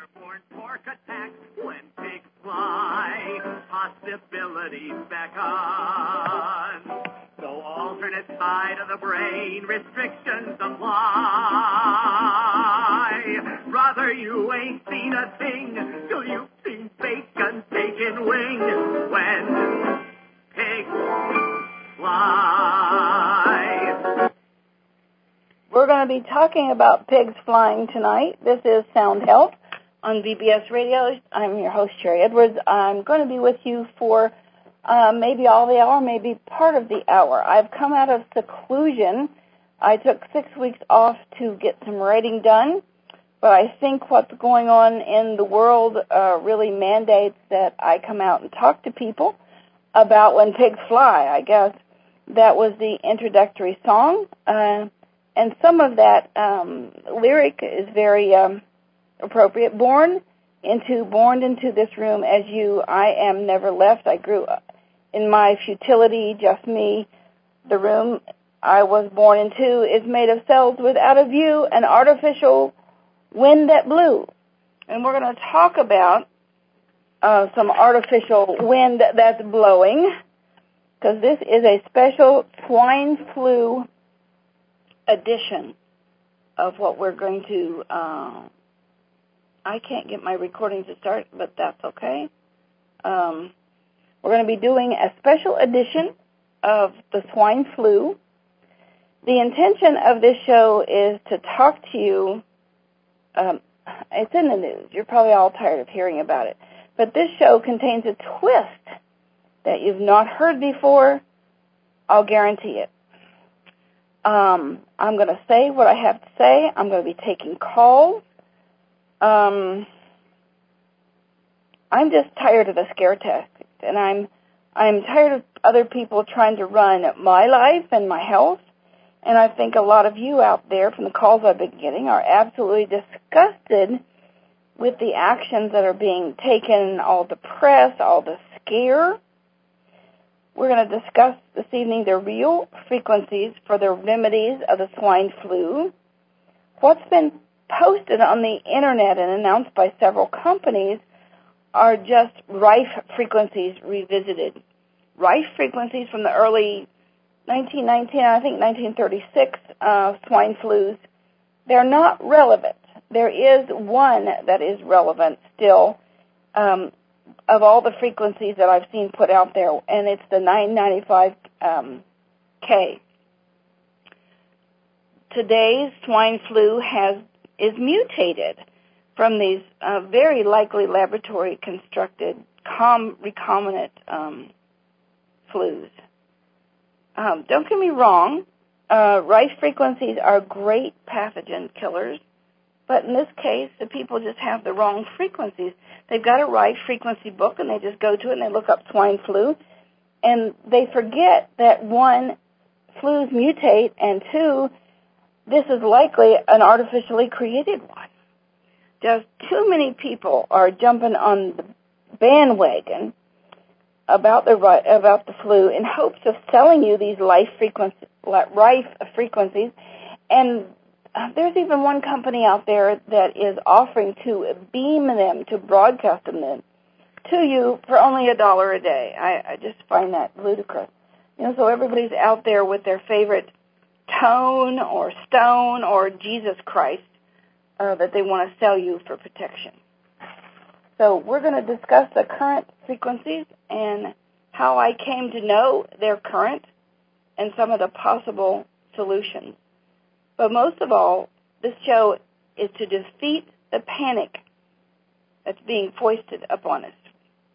Airborne pork attack when pigs fly. Possibilities beckon. So alternate side of the brain, restrictions apply. Brother, you ain't seen a thing till you've seen bacon taking wing when pigs fly. We're going to be talking about pigs flying tonight. This is Sound Health on VBS Radio. I'm your host, Sherry Edwards. I'm going to be with you for maybe all the hour, maybe part of the hour. I've come out of seclusion. I took 6 weeks off to get some writing done, but I think what's going on in the world really mandates that I come out and talk to people about when pigs fly. I guess that was the introductory song. And some of that lyric is very appropriate. Born into this room as you, I am never left. I grew up in my futility, just me. The room I was born into is made of cells without a view, an artificial wind that blew. And we're going to talk about some artificial wind that's blowing, because this is a special swine flu edition of what we're going to, I can't get my recording to start, but that's okay. We're going to be doing a special edition of the swine flu. The intention of this show is to talk to you. It's in the news. You're probably all tired of hearing about it. But this show contains a twist that you've not heard before. I'll guarantee it. I'm going to say what I have to say. I'm going to be taking calls. I'm just tired of the scare tactics, and I'm tired of other people trying to run my life and my health. And I think a lot of you out there from the calls I've been getting are absolutely disgusted with the actions that are being taken, all the press, all the scare. We're going to discuss this evening the real frequencies for the remedies of the swine flu. What's been posted on the Internet and announced by several companies are just rife frequencies revisited. Rife frequencies from the early 1919, I think 1936 swine flus. They're not relevant. There is one that is relevant still, of all the frequencies that I've seen put out there, and it's the 995K. Today's swine flu is mutated from these very likely laboratory-constructed recombinant flus. Don't get me wrong, rife frequencies are great pathogen killers, but in this case, the people just have the wrong frequencies. They've got a rife frequency book, and they just go to it, and they look up swine flu, and they forget that, one, flus mutate, and two, this is likely an artificially created one. Just too many people are jumping on the bandwagon about the flu in hopes of selling you these rife frequencies, and there's even one company out there that is offering to beam them, to broadcast them to you for only $1 a day. I just find that ludicrous. So everybody's out there with their favorite tone or stone or Jesus Christ that they want to sell you for protection. So we're going to discuss the current frequencies and how I came to know they're current and some of the possible solutions. But most of all, this show is to defeat the panic that's being foisted upon us.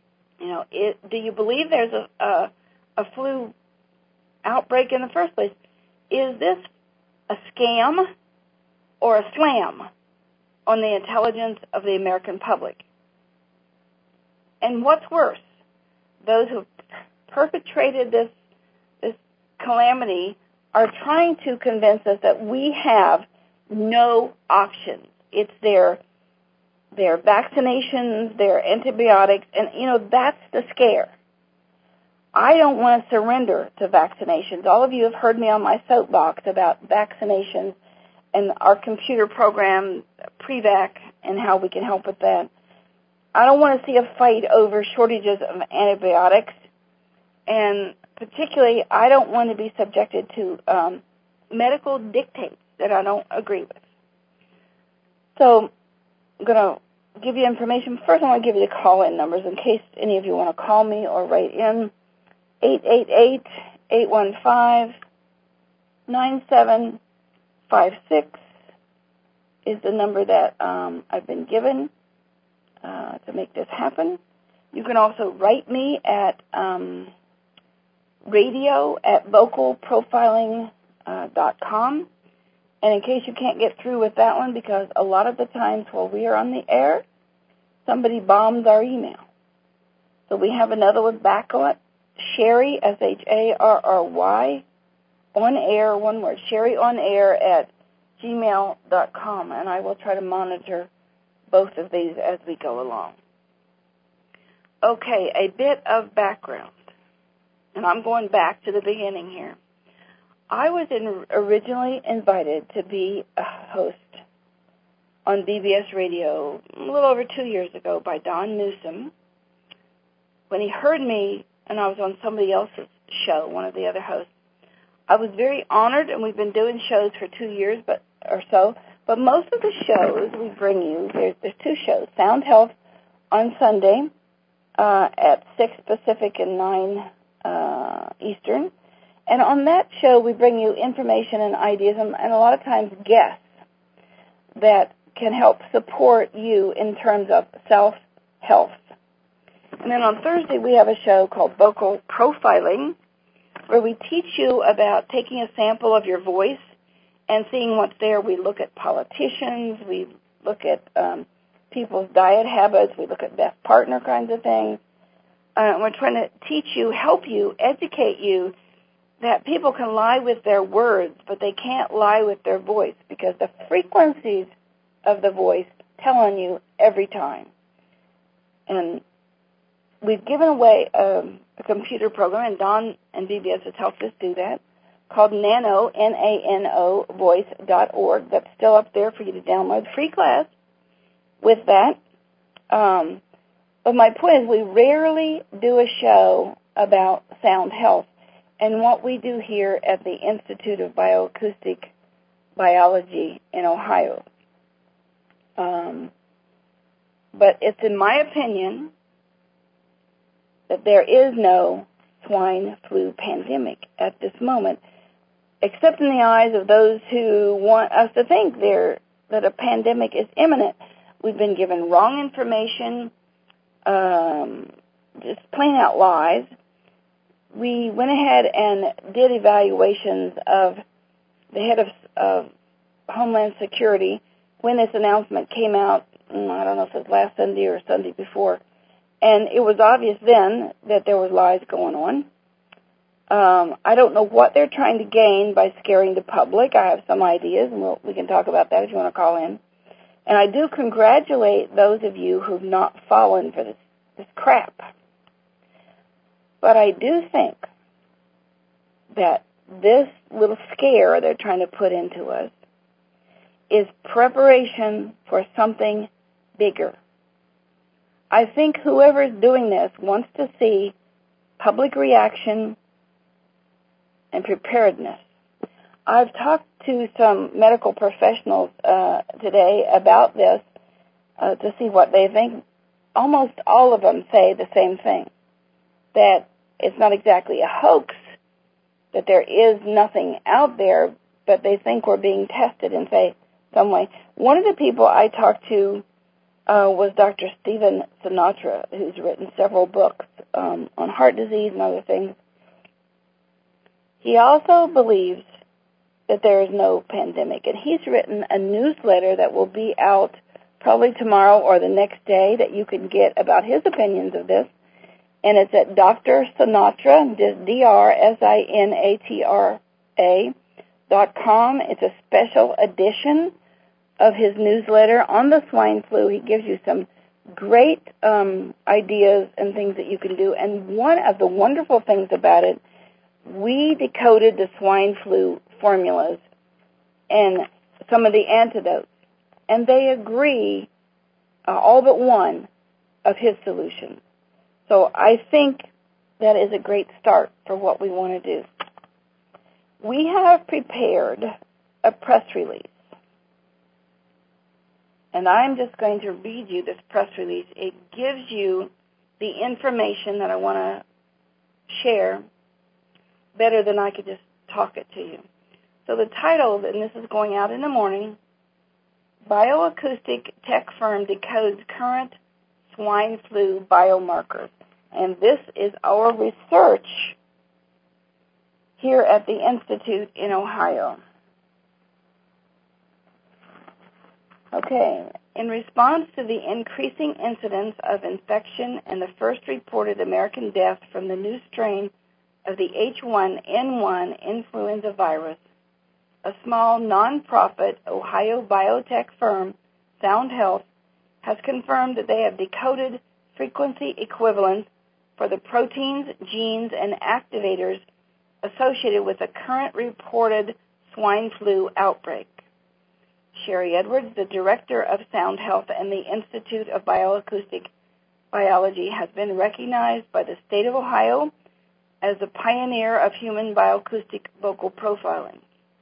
Do you believe there's a flu outbreak in the first place? Is this a scam or a slam on the intelligence of the American public? And what's worse, those who perpetrated this calamity are trying to convince us that we have no options. It's their vaccinations, their antibiotics, and, that's the scare. I don't want to surrender to vaccinations. All of you have heard me on my soapbox about vaccinations and our computer program, Prevac, and how we can help with that. I don't want to see a fight over shortages of antibiotics, and particularly I don't want to be subjected to medical dictates that I don't agree with. So I'm going to give you information. First, I want to give you the call-in numbers in case any of you want to call me or write in. 888-815-9756 is the number that I've been given to make this happen. You can also write me at radio@vocalprofiling.com. And in case you can't get through with that one, because a lot of the times while we are on the air, somebody bombs our email. So we have another one back on it, Sherry, SHARRY, on air, one word, sherryonair@gmail.com, and I will try to monitor both of these as we go along. Okay, a bit of background, and I'm going back to the beginning here. I was originally invited to be a host on BBS Radio a little over 2 years ago by Don Newsom. When he heard me and I was on somebody else's show, one of the other hosts, I was very honored, and we've been doing shows for 2 years or so. But most of the shows we bring you, there's 2 shows, Sound Health on Sunday at 6 Pacific and 9 Eastern. And on that show, we bring you information and ideas and a lot of times guests that can help support you in terms of self-health. And then on Thursday, we have a show called Vocal Profiling, where we teach you about taking a sample of your voice and seeing what's there. We look at politicians. We look at people's diet habits. We look at best partner kinds of things. We're trying to teach you, help you, educate you that people can lie with their words, but they can't lie with their voice because the frequencies of the voice tell on you every time. And we've given away a computer program, and Don and BBS has helped us do that, called Nano, N-A-N-O, voice.org. That's still up there for you to download. Free class with that. But my point is we rarely do a show about sound health. And what we do here at the Institute of Bioacoustic Biology in Ohio. But it's in my opinion that there is no swine flu pandemic at this moment, except in the eyes of those who want us to think that a pandemic is imminent. We've been given wrong information, just plain out lies. We went ahead and did evaluations of the head of Homeland Security when this announcement came out, I don't know if it was last Sunday or Sunday before, and it was obvious then that there was lies going on. I don't know what they're trying to gain by scaring the public. I have some ideas, and we can talk about that if you want to call in. And I do congratulate those of you who've not fallen for this crap. But I do think that this little scare they're trying to put into us is preparation for something bigger. I think whoever's doing this wants to see public reaction and preparedness. I've talked to some medical professionals today about this to see what they think. Almost all of them say the same thing, that it's not exactly a hoax, that there is nothing out there, but they think we're being tested in some way. One of the people I talked to was Dr. Stephen Sinatra, who's written several books on heart disease and other things. He also believes that there is no pandemic, and he's written a newsletter that will be out probably tomorrow or the next day that you can get about his opinions of this, and it's at Dr. Sinatra, just DrSinatra.com. It's a special edition of his newsletter on the swine flu. He gives you some great ideas and things that you can do, and one of the wonderful things about it, we decoded the swine flu formulas and some of the antidotes, and they agree all but one of his solutions. So I think that is a great start for what we want to do. We have prepared a press release, and I'm just going to read you this press release. It gives you the information that I want to share better than I could just talk it to you. So the title, and this is going out in the morning, Bioacoustic Tech Firm Decodes Current Swine Flu Biomarkers. And this is our research here at the Institute in Ohio. Okay, in response to the increasing incidence of infection and the first reported American death from the new strain of the H1N1 influenza virus, a small non-profit Ohio biotech firm, Sound Health, has confirmed that they have decoded frequency equivalents for the proteins, genes, and activators associated with the current reported swine flu outbreak. Sherry Edwards, the director of Sound Health and the Institute of Bioacoustic Biology, has been recognized by the state of Ohio as the pioneer of human bioacoustic vocal profiling.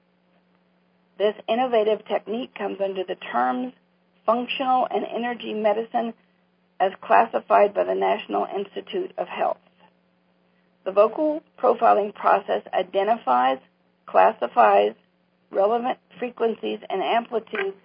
This innovative technique comes under the terms functional and energy medicine as classified by the National Institute of Health. The vocal profiling process identifies, classifies relevant frequencies and amplitudes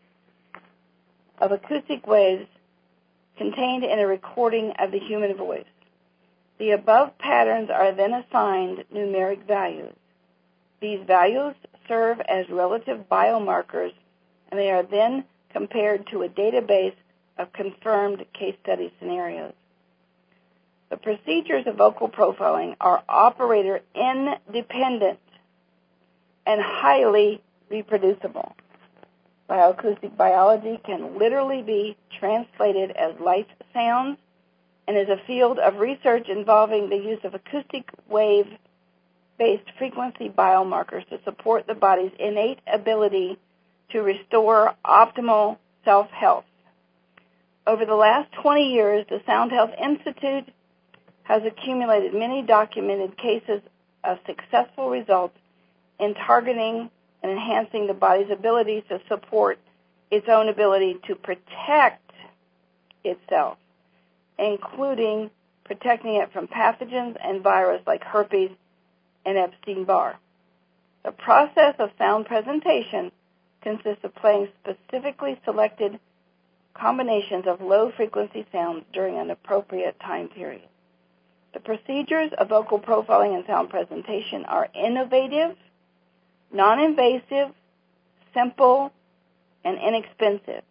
of acoustic waves contained in a recording of the human voice. The above patterns are then assigned numeric values. These values serve as relative biomarkers, and they are then compared to a database of confirmed case study scenarios. The procedures of vocal profiling are operator independent and highly reproducible. Bioacoustic biology can literally be translated as life sounds and is a field of research involving the use of acoustic wave-based frequency biomarkers to support the body's innate ability to restore optimal self-health. Over the last 20 years, the Sound Health Institute has accumulated many documented cases of successful results in targeting and enhancing the body's ability to support its own ability to protect itself, including protecting it from pathogens and virus like herpes and Epstein-Barr. The process of sound presentation consists of playing specifically selected combinations of low-frequency sounds during an appropriate time period. The procedures of vocal profiling and sound presentation are innovative, non-invasive, simple, and inexpensive.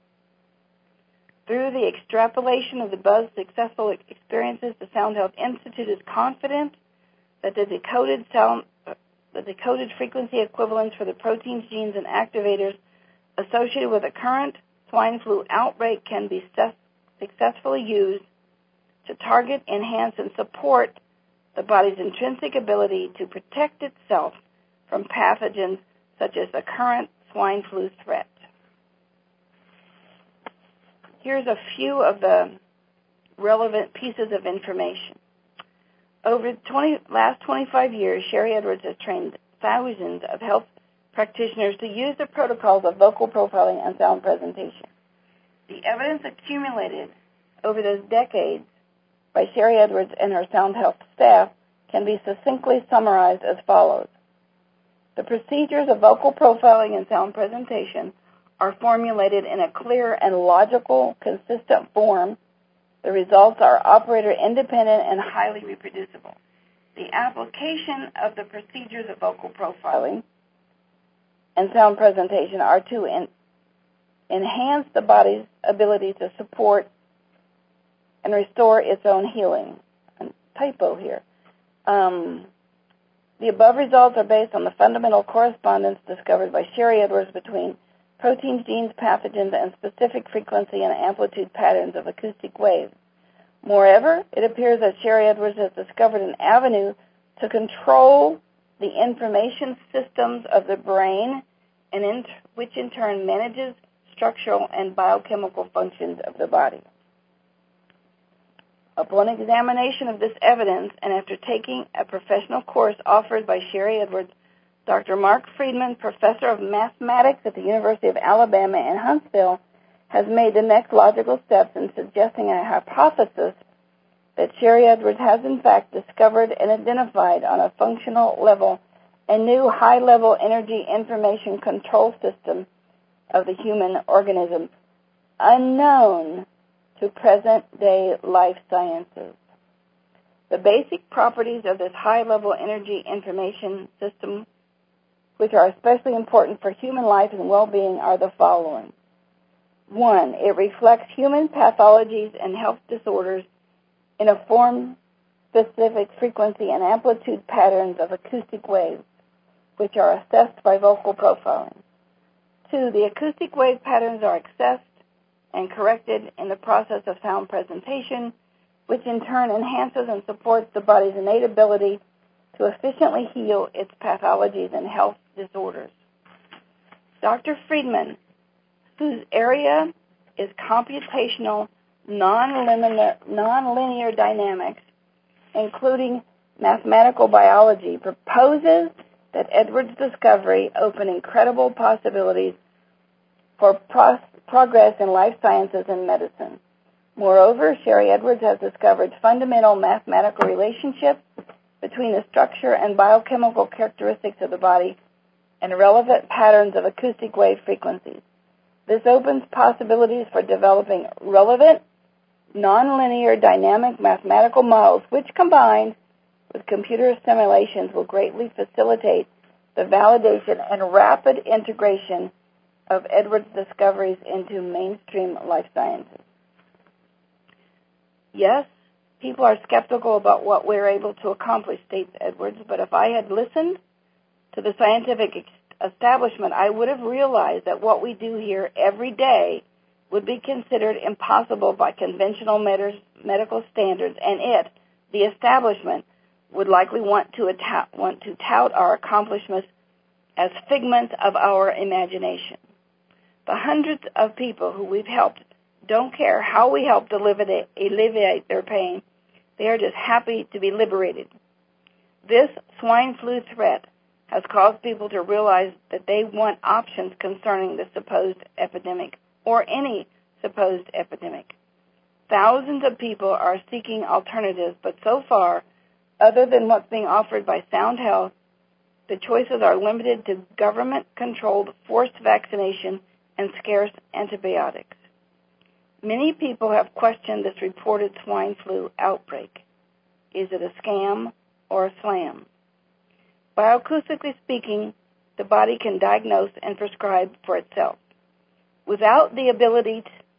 Through the extrapolation of the BUZZ successful experiences, the Sound Health Institute is confident that the decoded frequency equivalents for the proteins, genes, and activators associated with the current swine flu outbreak can be successfully used to target, enhance, and support the body's intrinsic ability to protect itself from pathogens such as the current swine flu threat. Here's a few of the relevant pieces of information. Over the last 25 years, Sherry Edwards has trained thousands of health practitioners to use the protocols of vocal profiling and sound presentation. The evidence accumulated over those decades by Sherry Edwards and her Sound Health staff can be succinctly summarized as follows. The procedures of vocal profiling and sound presentation are formulated in a clear and logical, consistent form. The results are operator independent and highly reproducible. The application of the procedures of vocal profiling and sound presentation are to enhance the body's ability to support and restore its own healing. A typo here. The above results are based on the fundamental correspondence discovered by Sherry Edwards between proteins, genes, pathogens, and specific frequency and amplitude patterns of acoustic waves. Moreover, it appears that Sherry Edwards has discovered an avenue to control the information systems of the brain, which in turn manages structural and biochemical functions of the body. Upon examination of this evidence, and after taking a professional course offered by Sherry Edwards, Dr. Mark Friedman, professor of mathematics at the University of Alabama in Huntsville, has made the next logical steps in suggesting a hypothesis that Sherry Edwards has in fact discovered and identified on a functional level a new high-level energy information control system of the human organism, unknown to present-day life sciences. The basic properties of this high-level energy information system, which are especially important for human life and well-being, are the following. 1, it reflects human pathologies and health disorders in a form-specific frequency and amplitude patterns of acoustic waves, which are assessed by vocal profiling. 2, the acoustic wave patterns are accessed and corrected in the process of sound presentation, which in turn enhances and supports the body's innate ability to efficiently heal its pathologies and health disorders. Dr. Friedman, whose area is computational nonlinear dynamics, including mathematical biology, proposes that Edwards' discovery opened incredible possibilities for progress in life sciences and medicine. Moreover, Sherry Edwards has discovered fundamental mathematical relationships between the structure and biochemical characteristics of the body and relevant patterns of acoustic wave frequencies. This opens possibilities for developing relevant, nonlinear dynamic mathematical models, which combined with computer simulations will greatly facilitate the validation and rapid integration of Edwards' discoveries into mainstream life sciences. Yes, people are skeptical about what we're able to accomplish, states Edwards, but if I had listened to the scientific establishment, I would have realized that what we do here every day would be considered impossible by conventional medical standards, and the establishment, would likely want to tout our accomplishments as figments of our imagination. The hundreds of people who we've helped don't care how we help to alleviate their pain. They are just happy to be liberated. This swine flu threat has caused people to realize that they want options concerning the supposed epidemic or any supposed epidemic. Thousands of people are seeking alternatives, but so far, other than what's being offered by Sound Health, the choices are limited to government-controlled forced vaccination and scarce antibiotics. Many people have questioned this reported swine flu outbreak. Is it a scam or a slam? Bioacoustically speaking, the body can diagnose and prescribe for itself. Without the ability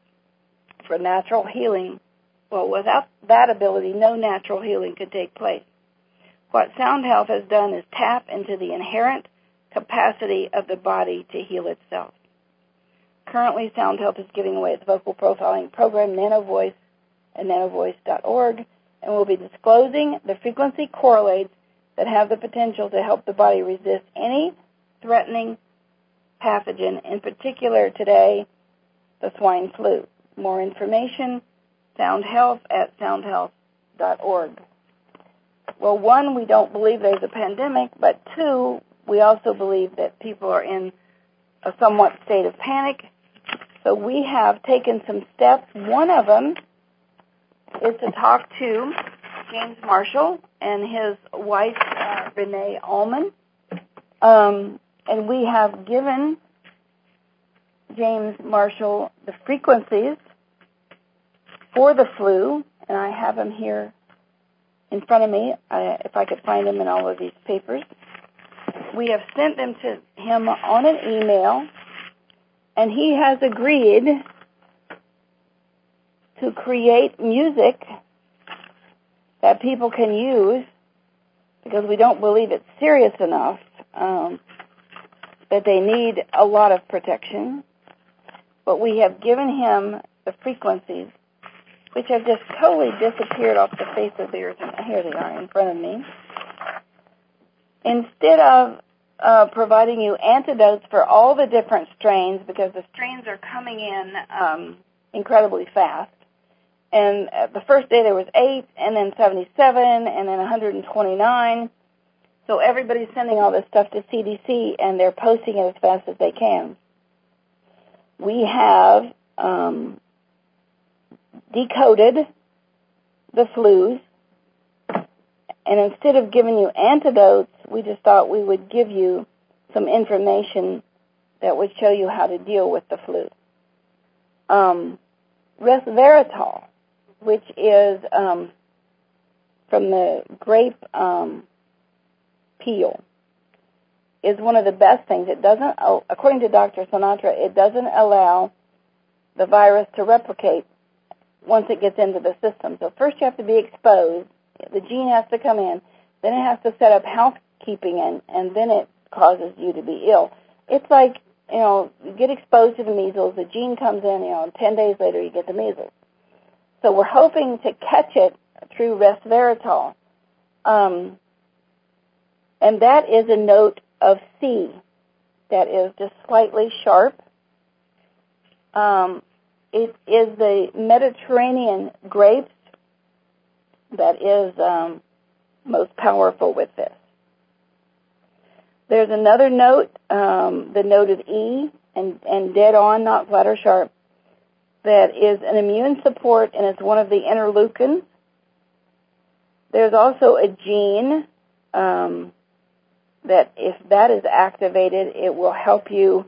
for natural healing, without that ability, no natural healing could take place. What Sound Health has done is tap into the inherent capacity of the body to heal itself. Currently, Sound Health is giving away its vocal profiling program, NanoVoice, at nanovoice.org, and will be disclosing the frequency correlates that have the potential to help the body resist any threatening pathogen, in particular today, the swine flu. More information, Sound Health at soundhealth.org. Well, 1, we don't believe there's a pandemic, but 2, we also believe that people are in a somewhat state of panic. So we have taken some steps. One of them is to talk to James Marshall and his wife, Renee Allman. And we have given James Marshall the frequencies for the flu, and I have them here in front of me, if I could find them in all of these papers. We have sent them to him on an email, and he has agreed to create music that people can use, because we don't believe it's serious enough, that they need a lot of protection. But we have given him the frequencies, which have just totally disappeared off the face of the earth. Here they are in front of me. Instead of providing you antidotes for all the different strains because the strains are coming in incredibly fast. And the first day there was 8, and then 77, and then 129. So everybody's sending all this stuff to CDC, and they're posting it as fast as they can. We have decoded the flus, and instead of giving you antidotes, we just thought we would give you some information that would show you how to deal with the flu. Resveratrol, which is from the grape peel, is one of the best things. It doesn't, according to Dr. Sinatra, it doesn't allow the virus to replicate once it gets into the system. So first you have to be exposed. The gene has to come in. Then it has to set up housekeeping, and then it causes you to be ill. It's like, you get exposed to the measles, the gene comes in, 10 days later you get the measles. So we're hoping to catch it through resveratrol. And that is a note of C that is just slightly sharp. It is the Mediterranean grapes that is most powerful with this. There's another note, the note of E, and dead on, not flat or sharp, that is an immune support, and it's one of the interleukins. There's also a gene that if that is activated, it will help you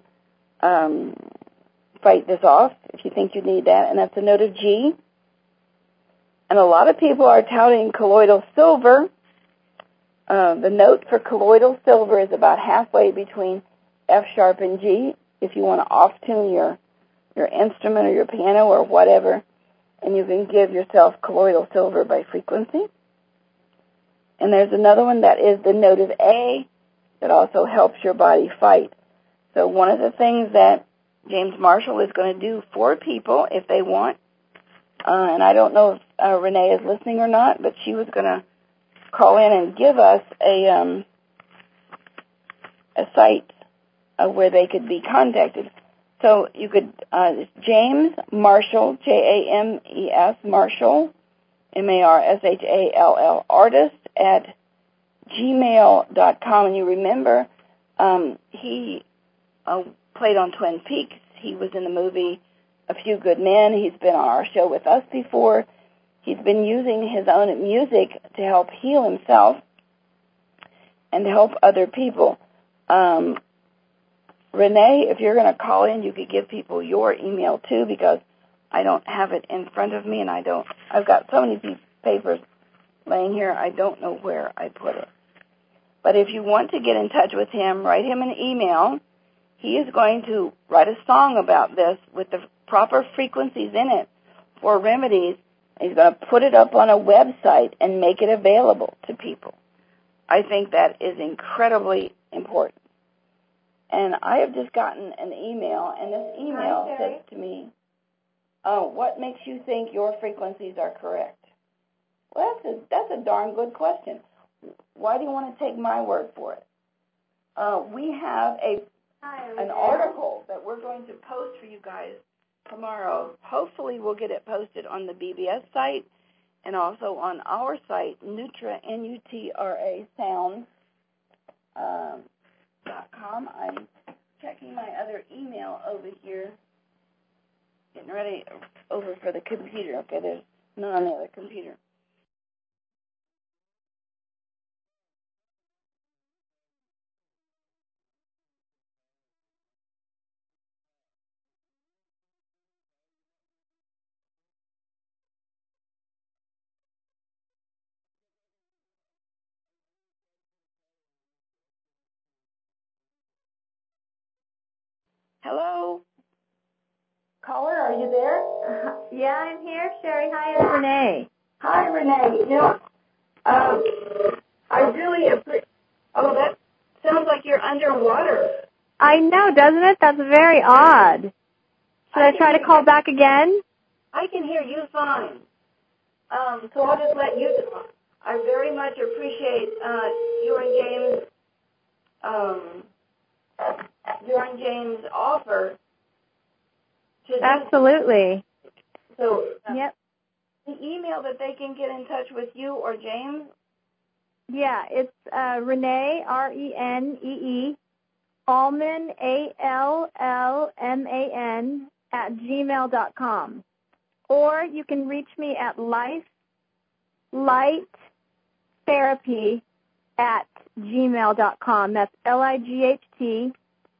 fight this off if you think you need that, and that's a note of G. And a lot of people are touting colloidal silver. The note for colloidal silver is about halfway between F sharp and G. If you want to off-tune your instrument or your piano or whatever, and you can give yourself colloidal silver by frequency. And there's another one that is the note of A that also helps your body fight. So one of the things that James Marshall is going to do for people if they want, and I don't know if Renee is listening or not, but she was going to call in and give us a site where they could be contacted. So you could, it's James Marshall, James, Marshall, Marshall, artist at gmail.com. And you remember, he played on Twin Peaks. He was in the movie A Few Good Men. He's been on our show with us before. He's been using his own music to help heal himself and to help other people. Renee, if you're going to call in, you could give people your email too, because I don't have it in front of me, and I've got so many papers laying here, I don't know where I put it. But if you want to get in touch with him, write him an email. He is going to write a song about this with the proper frequencies in it for remedies. He's going to put it up on a website and make it available to people. I think that is incredibly important. And I have just gotten an email, and this email says to me, what makes you think your frequencies are correct? Well, that's a darn good question. Why do you want to take my word for it? We have an article that we're going to post for you guys tomorrow. Hopefully we'll get it posted on the BBS site and also on our site, Nutra, Nutra, sound.com. I'm checking my other email over here, getting ready over for the computer. Okay, there's none on the other computer. Hello? Caller, are you there? Yeah, I'm here, Sherry. Hi, it's Renee. Hi, Renee. I really appreciate... Oh, that sounds like you're underwater. I know, doesn't it? That's very odd. Should I try to call back again? I can hear you fine. So I'll just let you talk. I very much appreciate you and James during James' offer. Absolutely. So, yep. The email that they can get in touch with you or James? Yeah, it's Renee, Renee, Allman, ALLMAN, @gmail.com. Or you can reach me at lifelighttherapy @gmail.com. That's LIGHT,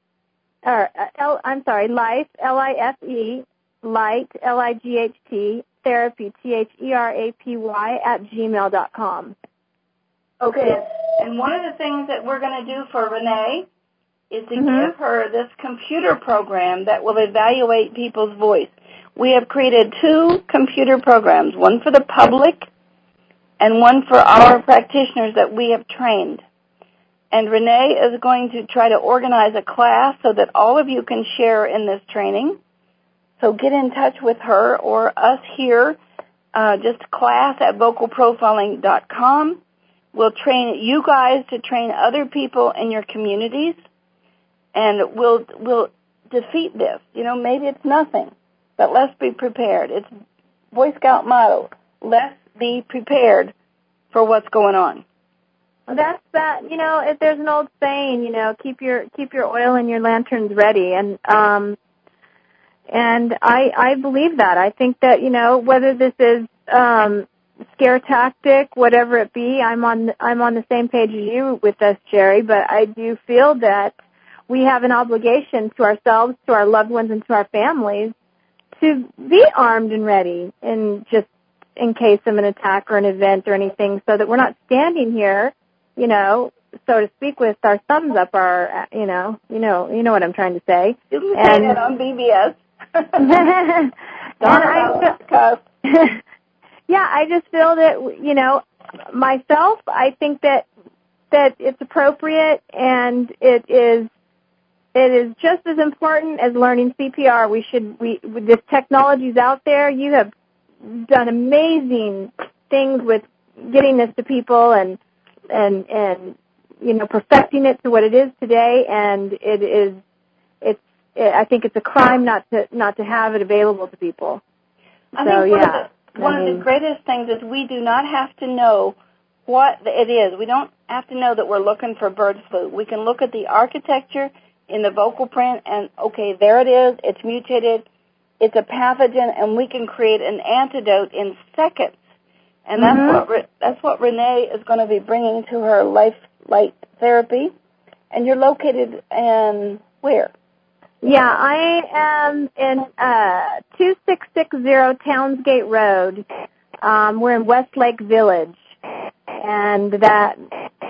life, LIFE, light, LIGHT, therapy, THERAPY @gmail.com. Okay, and one of the things that we're going to do for Renee is to give her this computer program that will evaluate people's voice. We have created 2 computer programs, one for the public and one for our practitioners that we have trained. And Renee is going to try to organize a class so that all of you can share in this training. So get in touch with her or us here, just class@vocalprofiling.com. We'll train you guys to train other people in your communities, and we'll defeat this. You know, maybe it's nothing, but let's be prepared. It's Boy Scout motto, let's be prepared for what's going on. That's that. You know, if there's an old saying, you know, keep your oil and your lanterns ready, and I believe that. I think that, you know, whether this is scare tactic, whatever it be, I'm on the same page as you with this, Jerry. But I do feel that we have an obligation to ourselves, to our loved ones, and to our families to be armed and ready, and just in case of an attack or an event or anything, so that we're not standing here, you know, so to speak, with our thumbs up our, you know what I'm trying to say. You can say that on BBS. Yeah, I just feel that, you know, myself, I think that it's appropriate, and it is just as important as learning CPR. This technology's out there. You have done amazing things with getting this to people and you know, perfecting it to what it is today, and I think it's a crime not to have it available to people. I think one of the greatest things is we do not have to know what it is. We don't have to know that we're looking for bird flu. We can look at the architecture in the vocal print and, okay, there it is, it's mutated, it's a pathogen, and we can create an antidote in seconds. And that's what Renee is going to be bringing to her Light Therapy. And you're located in where? Yeah, I am in 2660 Townsgate Road. We're in Westlake Village, and that's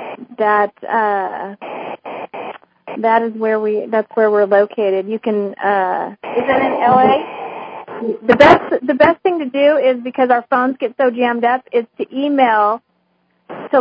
where we're located. You can. Is that in LA? The best thing to do is, because our phones get so jammed up, is to email to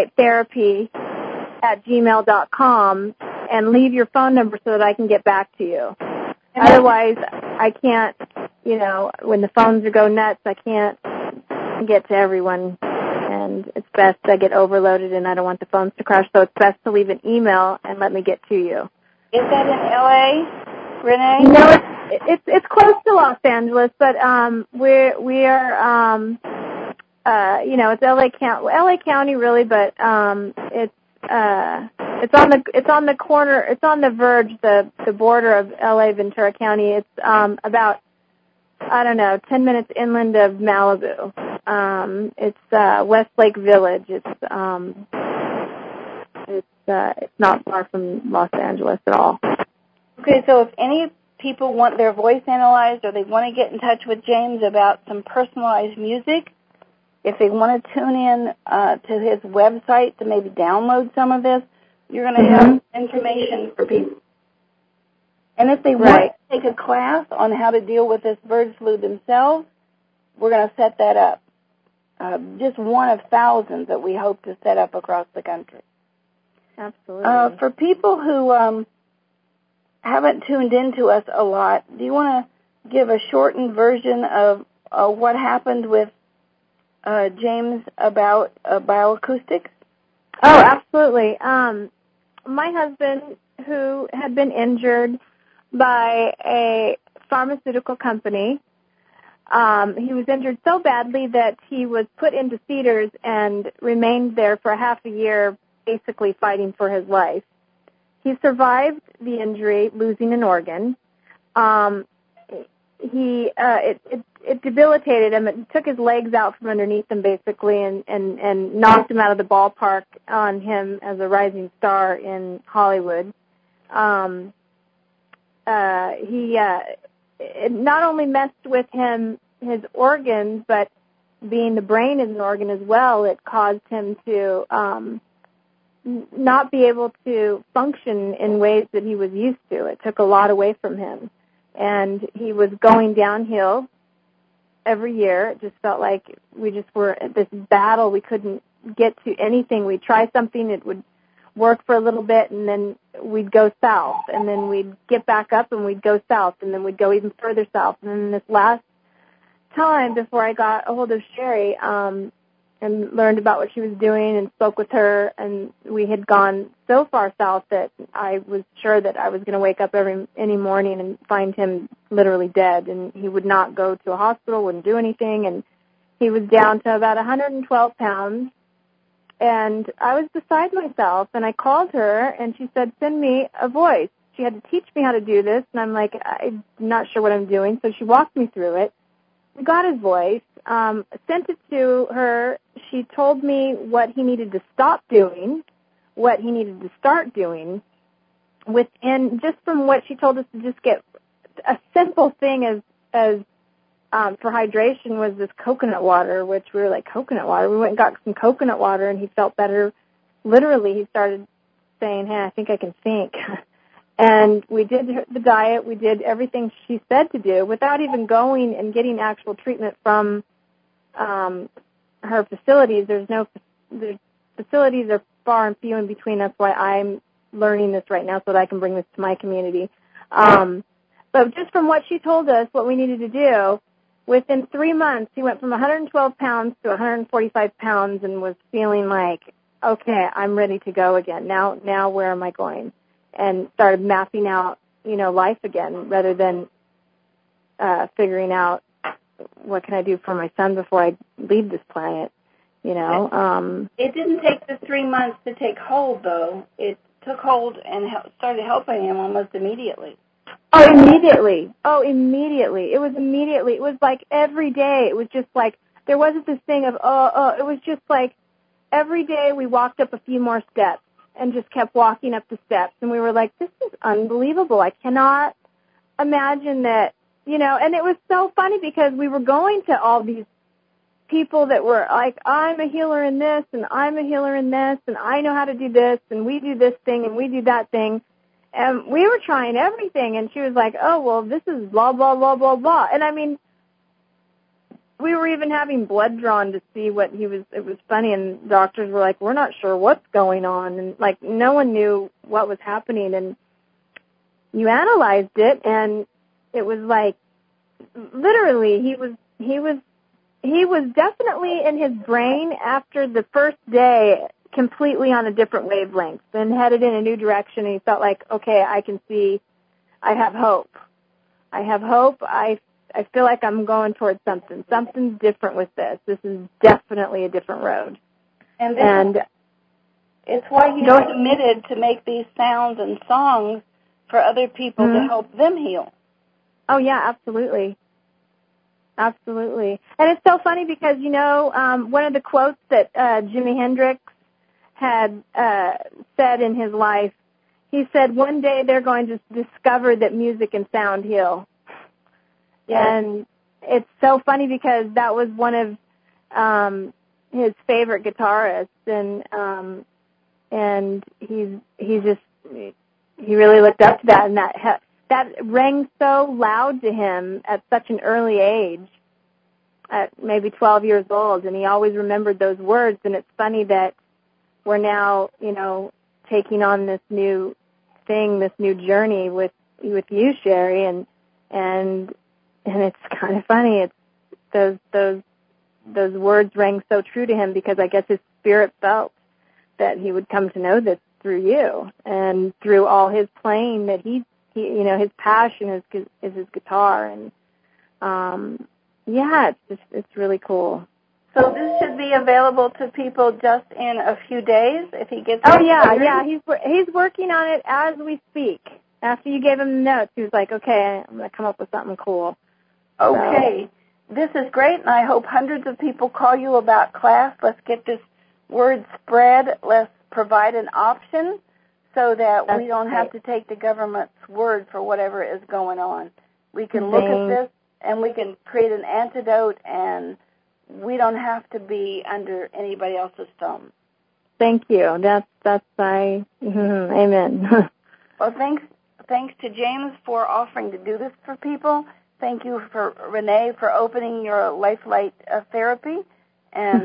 lifelighttherapy@gmail.com and leave your phone number so that I can get back to you. Otherwise, I can't, you know, when the phones go nuts, I can't get to everyone, and it's best I get overloaded, and I don't want the phones to crash, so it's best to leave an email and let me get to you. Is that in L.A., Renee? No, it's close to Los Angeles, but we are you know, it's LA County really, but it's on the corner, it's on the verge, the border of LA Ventura County. It's about, I don't know, 10 minutes inland of Malibu. It's Westlake Village. It's not far from Los Angeles at all. Okay, so if any people want their voice analyzed, or they want to get in touch with James about some personalized music, if they want to tune in to his website to maybe download some of this, you're going to have information for people. And if they want to take a class on how to deal with this bird flu themselves, we're going to set that up. Just one of thousands that we hope to set up across the country. Absolutely. For people who haven't tuned into us a lot, do you want to give a shortened version of what happened with James about bioacoustics? Oh, absolutely. my husband, who had been injured by a pharmaceutical company, he was injured so badly that he was put into Cedars and remained there for half a year, basically fighting for his life. He survived the injury, losing an organ. It debilitated him. It took his legs out from underneath him, basically, and knocked him out of the ballpark on him as a rising star in Hollywood. It not only messed with his organs, but being the brain is an organ as well, it caused him to not be able to function in ways that he was used to. It took a lot away from him. And he was going downhill every year. It just felt like we just were at this battle. We couldn't get to anything. We'd try something, it would work for a little bit, and then we'd go south. And then we'd get back up and we'd go south. And then we'd go even further south. And then this last time, before I got a hold of Sherry, and learned about what she was doing and spoke with her, and we had gone so far south that I was sure that I was going to wake up any morning and find him literally dead, and he would not go to a hospital, wouldn't do anything, and he was down to about 112 pounds, and I was beside myself, and I called her, and she said, send me a voice. She had to teach me how to do this, and I'm like, I'm not sure what I'm doing, so she walked me through it. We got his voice, sent it to her. She told me what he needed to stop doing, what he needed to start doing. Within, just from what she told us, to just get a simple thing as for hydration was this coconut water, which we were like, coconut water? We went and got some coconut water, and he felt better. Literally, he started saying, hey, I think I can think. And we did the diet. We did everything she said to do without even going and getting actual treatment from her facilities. The facilities are far and few in between. That's why I'm learning this right now so that I can bring this to my community. But just from what she told us, what we needed to do, within 3 months, he went from 112 pounds to 145 pounds and was feeling like, okay, I'm ready to go again. Now where am I going? And started mapping out, life again rather than figuring out what can I do for my son before I leave this planet, It didn't take the 3 months to take hold, though. It took hold and started helping him almost immediately. Oh, immediately. It was immediately. It was like every day. It was just like, there wasn't this thing of, it was just like every day we walked up a few more steps and just kept walking up the steps. And we were like, this is unbelievable. I cannot imagine that, and it was so funny because we were going to all these people that were like, I'm a healer in this, and I'm a healer in this, and I know how to do this, and we do this thing, and we do that thing. And we were trying everything, and she was like, oh, well, this is blah, blah, blah, blah, blah. And I mean, we were even having blood drawn to see what it was funny, and doctors were like, we're not sure what's going on. And like, no one knew what was happening. And you analyzed it, and it was like, literally, he was definitely in his brain after the first day completely on a different wavelength and headed in a new direction. And he felt like, okay, I can see, I have hope. I feel like I'm going towards something. Something's different with this. This is definitely a different road. And it's why you committed to make these sounds and songs for other people to help them heal. Oh, yeah, absolutely. Absolutely. And it's so funny because, one of the quotes that Jimi Hendrix had said in his life, he said, one day they're going to discover that music and sound heal. Yes. And it's so funny because that was one of his favorite guitarists, and he really looked up to that, and that rang so loud to him at such an early age, at maybe 12 years old, and he always remembered those words. And it's funny that we're now, taking on this new thing, this new journey with you, Sherry, and it's kind of funny. It's those words rang so true to him because I guess his spirit felt that he would come to know this through you and through all his playing that he his passion is his guitar. And, it's really cool. So this should be available to people just in a few days if he gets. Oh yeah. He's working on it as we speak. After you gave him the notes, he was like, "Okay, I'm going to come up with something cool." Okay, this is great, and I hope hundreds of people call you about class. Let's get this word spread. Let's provide an option so that we don't have to take the government's word for whatever is going on. We can look at this and we can create an antidote, and we don't have to be under anybody else's thumb. Thank you. That's my amen. Well, thanks to James for offering to do this for people. Thank you for Renee for opening your Lifelight therapy, and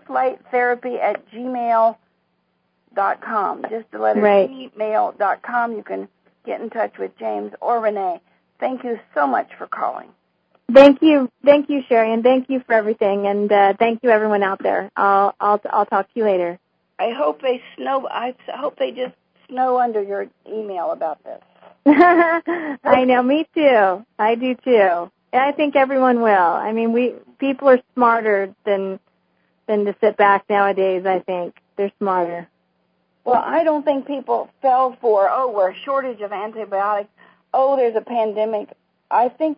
lifelightTherapy@gmail.com. Just the letter gmail.com. You can get in touch with James or Renee. Thank you so much for calling. Thank you, Sherry, and thank you for everything, and thank you everyone out there. I'll talk to you later. I hope they just snow under your email about this. I know, me too. I do too. And I think everyone will. I mean, people are smarter than to sit back nowadays. I think they're smarter. Well, I don't think people fell for, we're a shortage of antibiotics. There's a pandemic. I think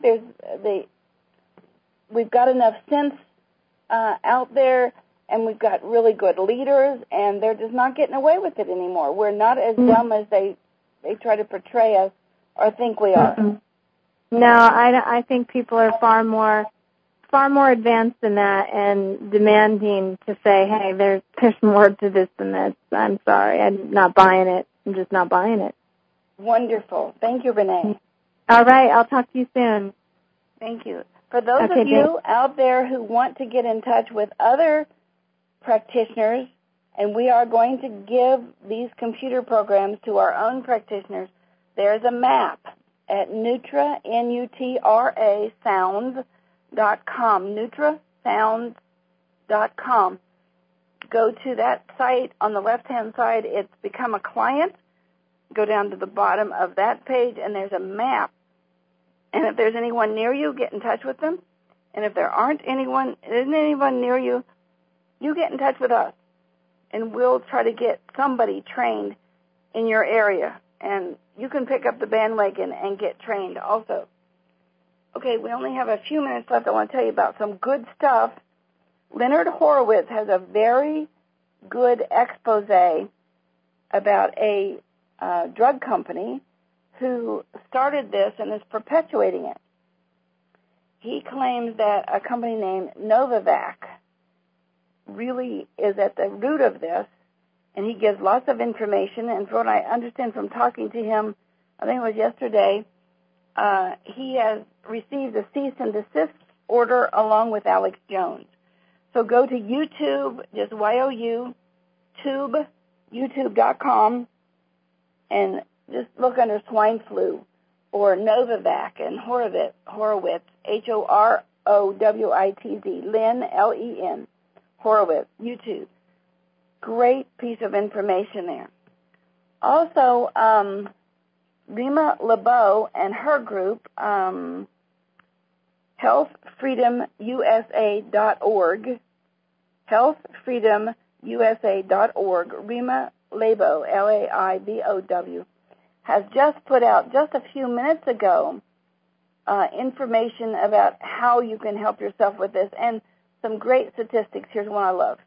we've got enough sense out there, and we've got really good leaders, and they're just not getting away with it anymore. We're not as dumb as they try to portray us or think we are. No, I think people are far more advanced than that and demanding to say, hey, there's more to this than this. I'm sorry, I'm not buying it. I'm just not buying it. Wonderful. Thank you, Renee. All right, I'll talk to you soon. Thank you. For those of you out there who want to get in touch with other practitioners, and we are going to give these computer programs to our own practitioners, there's a map at Nutra, Nutra Sounds.com, NutraSounds.com. Go to that site. On the left-hand side, it's Become a Client. Go down to the bottom of that page, and there's a map. And if there's anyone near you, get in touch with them. And if there isn't anyone near you, you get in touch with us. And we'll try to get somebody trained in your area. And you can pick up the bandwagon and get trained also. Okay, we only have a few minutes left. I want to tell you about some good stuff. Leonard Horowitz has a very good expose about a drug company who started this and is perpetuating it. He claims that a company named Novavax really is at the root of this, and he gives lots of information. And from what I understand from talking to him, I think it was yesterday, he has received a cease and desist order along with Alex Jones. So go to YouTube, just YouTube.com, and just look under swine flu or Novavax and Horowitz, Horowitz, Len, Len, Horowitz, YouTube. Great piece of information there. Also, Rima LeBeau and her group, healthfreedomusa.org, healthfreedomusa.org, Rima LeBeau, Laibow, has just put out just a few minutes ago information about how you can help yourself with this, and some great statistics. Here's one I love.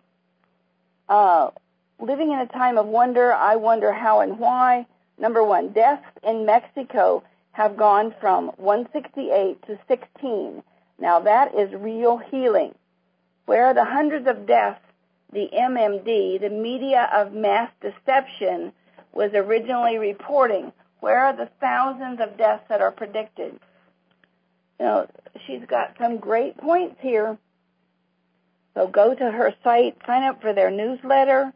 Living in a time of wonder, I wonder how and why. Number one, deaths in Mexico have gone from 168 to 16. Now that is real healing. Where are the hundreds of deaths the MMD, the media of mass deception, was originally reporting? Where are the thousands of deaths that are predicted? You know, she's got some great points here. So go to her site, sign up for their newsletter,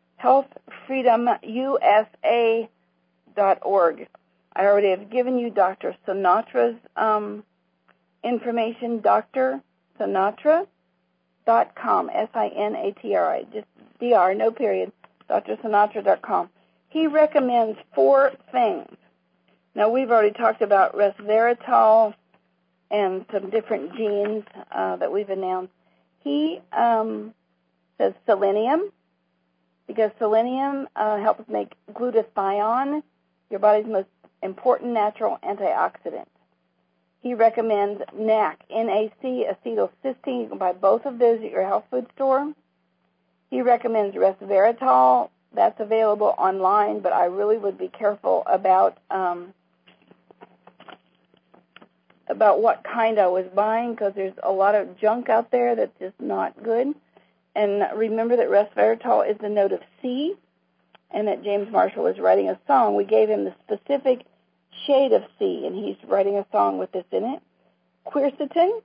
healthfreedomusa.org. I already have given you Dr. Sinatra's information, drsinatra.com, Sinatri, just DR, no period, drsinatra.com. he recommends 4 things. Now, we've already talked about resveratrol and some different genes that we've announced. He says selenium, because selenium helps make glutathione, your body's most important natural antioxidant. He recommends NAC, N-A-C, acetylcysteine. You can buy both of those at your health food store. He recommends resveratrol. That's available online, but I really would be careful about what kind I was buying, because there's a lot of junk out there that's just not good. And remember that resveratrol is the note of C, and that James Marshall was writing a song. We gave him the specific shade of C, and he's writing a song with this in it. Quercetin,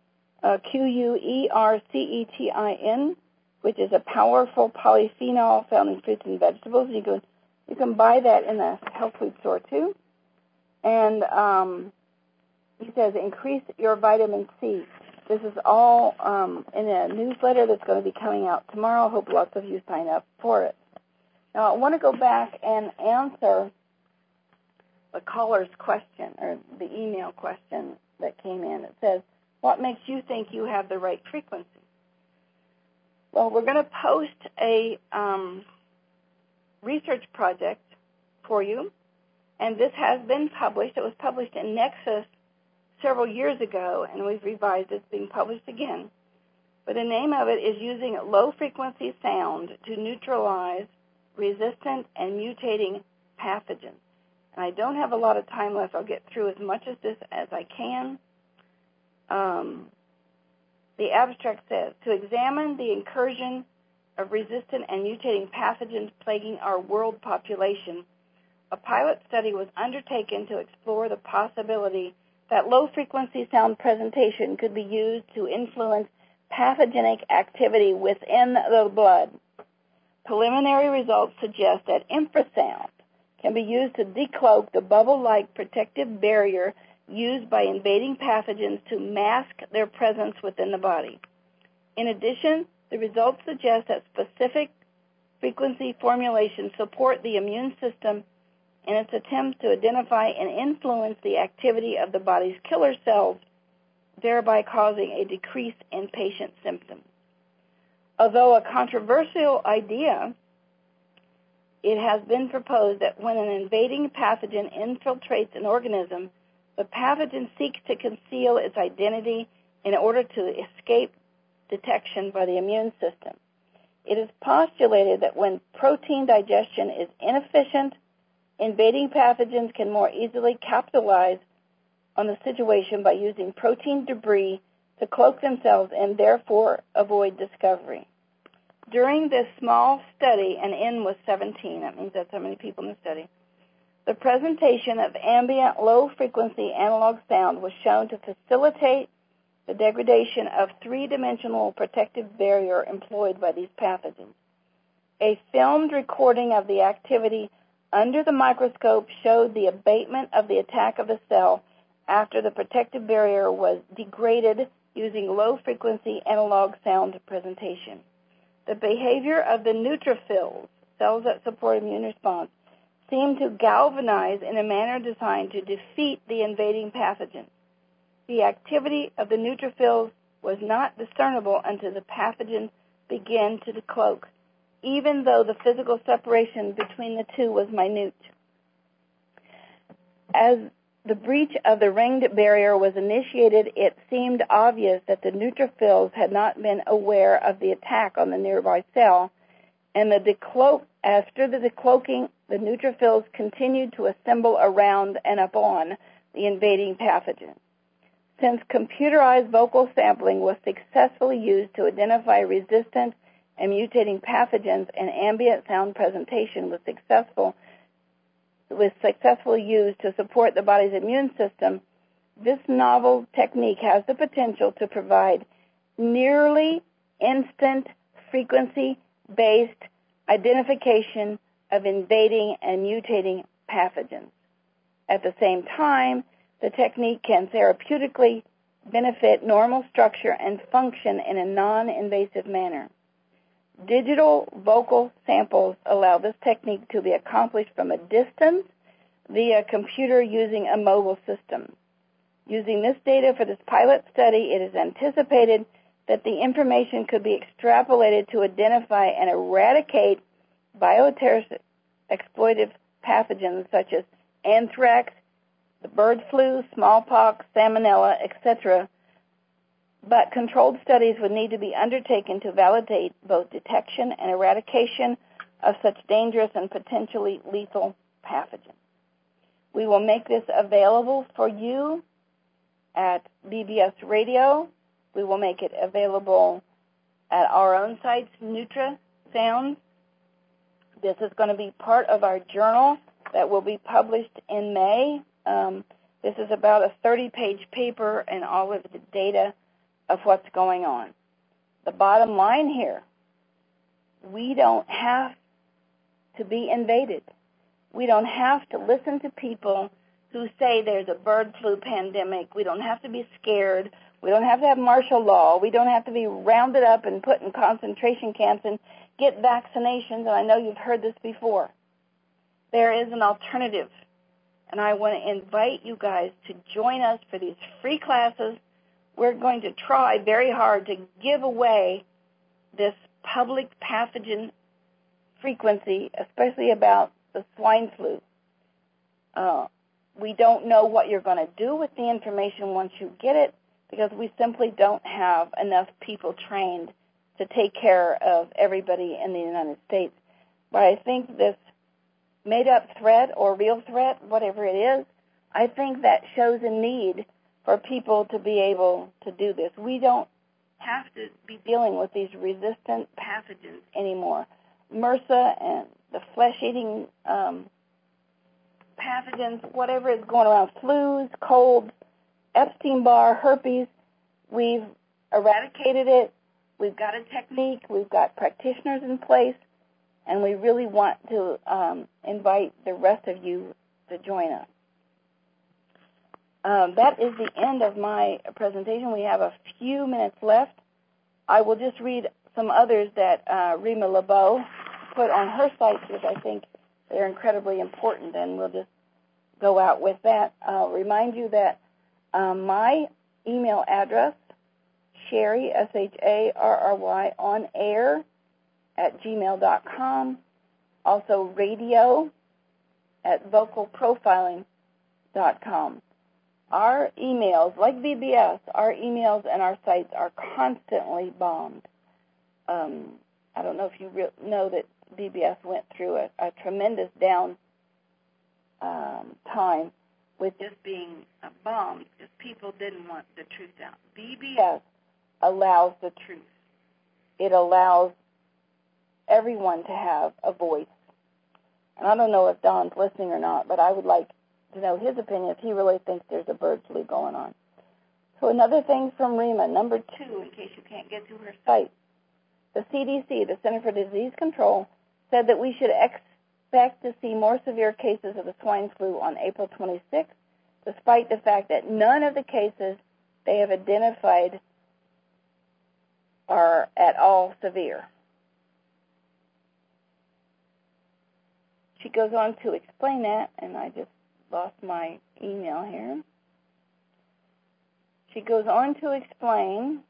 Quercetin, which is a powerful polyphenol found in fruits and vegetables. You can buy that in the health food store too. And he says increase your vitamin C. This is all in a newsletter that's going to be coming out tomorrow. I hope lots of you sign up for it. Now, I want to go back and answer the caller's question, or the email question that came in. It says, what makes you think you have the right frequency? Well, we're going to post a research project for you, and this has been published. It was published in Nexus several years ago, and we've revised it. It's being published again. But the name of it is using low-frequency sound to neutralize resistant and mutating pathogens. And I don't have a lot of time left. I'll get through as much of this as I can. The abstract says, to examine the incursion of resistant and mutating pathogens plaguing our world population, a pilot study was undertaken to explore the possibility that low-frequency sound presentation could be used to influence pathogenic activity within the blood. Preliminary results suggest that infrasound can be used to decloak the bubble-like protective barrier used by invading pathogens to mask their presence within the body. In addition, the results suggest that specific frequency formulations support the immune system in its attempts to identify and influence the activity of the body's killer cells, thereby causing a decrease in patient symptoms. Although a controversial idea, it has been proposed that when an invading pathogen infiltrates an organism, the pathogen seeks to conceal its identity in order to escape detection by the immune system. It is postulated that when protein digestion is inefficient, invading pathogens can more easily capitalize on the situation by using protein debris to cloak themselves and therefore avoid discovery. During this small study, and N was 17, that means that's how many people in the study, the presentation of ambient low-frequency analog sound was shown to facilitate the degradation of three-dimensional protective barrier employed by these pathogens. A filmed recording of the activity under the microscope showed the abatement of the attack of the cell after the protective barrier was degraded using low-frequency analog sound presentation. The behavior of the neutrophils, cells that support immune response, seemed to galvanize in a manner designed to defeat the invading pathogen. The activity of the neutrophils was not discernible until the pathogen began to decloak, even though the physical separation between the two was minute. As the breach of the ringed barrier was initiated, it seemed obvious that the neutrophils had not been aware of the attack on the nearby cell, and after the decloaking, the neutrophils continued to assemble around and upon the invading pathogen. Since computerized vocal sampling was successfully used to identify resistant and mutating pathogens, and ambient sound presentation was successfully used to support the body's immune system, this novel technique has the potential to provide nearly instant frequency-based identification of invading and mutating pathogens. At the same time, the technique can therapeutically benefit normal structure and function in a non-invasive manner. Digital vocal samples allow this technique to be accomplished from a distance via computer using a mobile system. Using this data for this pilot study, it is anticipated that the information could be extrapolated to identify and eradicate bioterrorist exploitive pathogens such as anthrax, the bird flu, smallpox, salmonella, etc. But controlled studies would need to be undertaken to validate both detection and eradication of such dangerous and potentially lethal pathogens. We will make this available for you at BBS Radio. We will make it available at our own sites, Nutra Sounds. This is going to be part of our journal that will be published in May. This is about a 30-page paper and all of the data of what's going on. The bottom line here, we don't have to be invaded. We don't have to listen to people who say there's a bird flu pandemic. We don't have to be scared. We don't have to have martial law. We don't have to be rounded up and put in concentration camps and get vaccinations. And I know you've heard this before. There is an alternative. And I want to invite you guys to join us for these free classes. We're going to try very hard to give away this public pathogen frequency, especially about the swine flu. We don't know what you're going to do with the information once you get it because we simply don't have enough people trained to take care of everybody in the United States. But I think this made-up threat or real threat, whatever it is, I think that shows a need for people to be able to do this. We don't have to be dealing with these resistant pathogens anymore. MRSA and the flesh-eating pathogens, whatever is going around, flus, colds, Epstein-Barr, herpes, we've eradicated it. We've got a technique. We've got practitioners in place, and we really want to invite the rest of you to join us. That is the end of my presentation. We have a few minutes left. I will just read some others that Rima LeBeau put on her site because I think they're incredibly important, and we'll just go out with that. I'll remind you that my email address, Sharry, SHARRY, on air @gmail.com. Also radio @vocalprofiling.com. Our emails, like VBS, our emails and our sites are constantly bombed. I don't know if you know that VBS went through a tremendous down time with just being bombed because people didn't want the truth out. VBS allows the truth. It allows everyone to have a voice. And I don't know if Don's listening or not, but I would like to know his opinion if he really thinks there's a bird flu going on. So another thing from Rima, number 2, in case you can't get to her site. The CDC, the Center for Disease Control, said that we should expect to see more severe cases of the swine flu on April 26th, despite the fact that none of the cases they have identified are at all severe. She goes on to explain that, and I just lost my email here. She goes on to explain,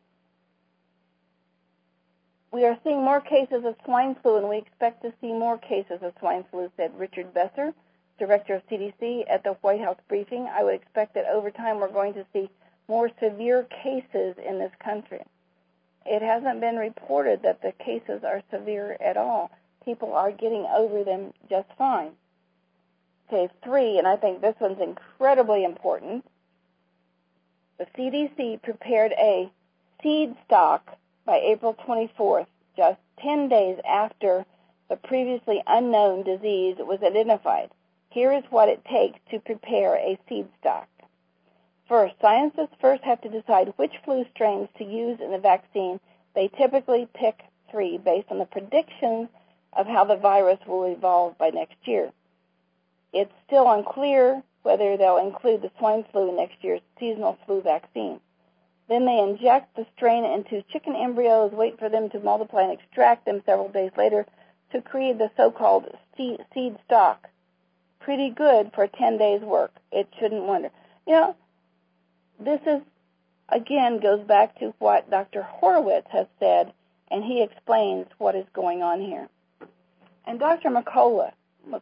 we are seeing more cases of swine flu, and we expect to see more cases of swine flu, said Richard Besser, director of CDC, at the White House briefing. I would expect that over time we're going to see more severe cases in this country. It hasn't been reported that the cases are severe at all. People are getting over them just fine. Okay, 3, and I think this one's incredibly important. The CDC prepared a seed stock by April 24th, just 10 days after the previously unknown disease was identified. Here is what it takes to prepare a seed stock. First, scientists first have to decide which flu strains to use in the vaccine. They typically pick 3 based on the predictions of how the virus will evolve by next year. It's still unclear whether they'll include the swine flu in next year's seasonal flu vaccine. Then they inject the strain into chicken embryos, wait for them to multiply, and extract them several days later to create the so-called seed stock. Pretty good for 10 days' work. It shouldn't wonder. You know, this is, again, goes back to what Dr. Horowitz has said, and he explains what is going on here. And Dr. Mercola,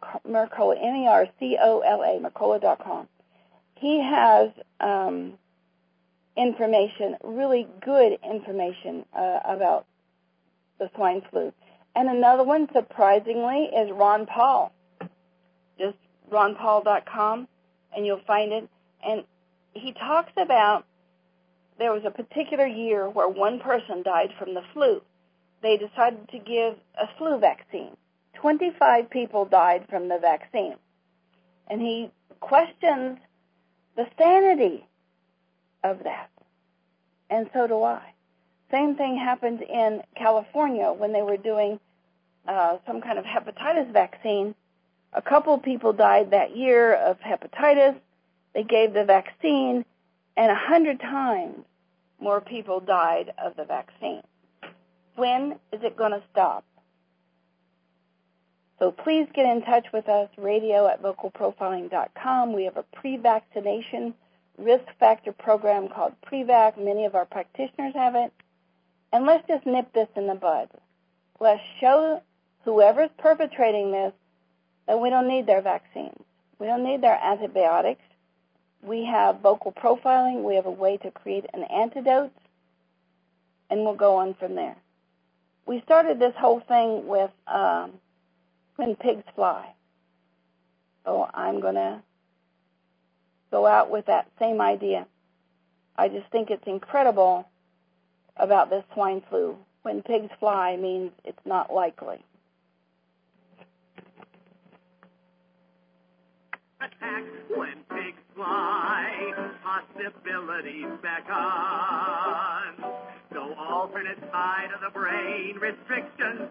Mercola, Mercola.com, he has information, really good information about the swine flu. And another one, surprisingly, is Ron Paul. Just ronpaul.com, and you'll find it. And he talks about there was a particular year where one person died from the flu. They decided to give a flu vaccine. 25 people died from the vaccine. And he questions the sanity of that. And so do I. Same thing happened in California when they were doing some kind of hepatitis vaccine. A couple of people died that year of hepatitis. They gave the vaccine, and 100 times more people died of the vaccine. When is it going to stop? So please get in touch with us, radio@vocalprofiling.com. We have a pre-vaccination risk factor program called PreVac. Many of our practitioners have it. And let's just nip this in the bud. Let's show whoever's perpetrating this that we don't need their vaccines. We don't need their antibiotics. We have vocal profiling. We have a way to create an antidote, and we'll go on from there. We started this whole thing with when pigs fly. So I'm going to go out with that same idea. I just think it's incredible about this swine flu. When pigs fly means it's not likely. Attack when pigs fly, possibilities beckon. So alternate side of the brain, restrictions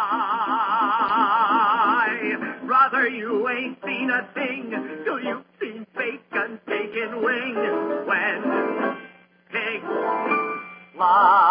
apply. Brother, you ain't seen a thing till you've seen bacon taking wing when pigs fly.